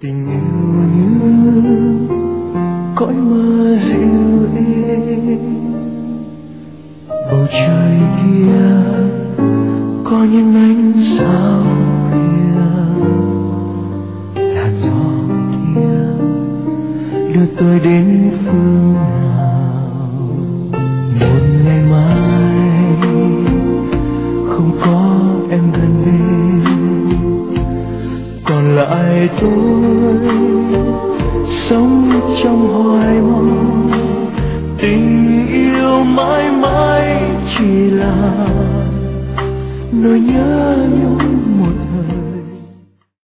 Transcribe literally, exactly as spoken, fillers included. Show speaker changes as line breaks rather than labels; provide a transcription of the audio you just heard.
Tình yêu như cõi mơ dịu êm, bầu trời kia có những ánh sao khuya, làn gió kia đưa tôi đến phương nào. Một ngày mai không có em gần bên, còn lại tôi sống trong hoài mong. Tình yêu mãi mãi chỉ là nỗi nhớ nhung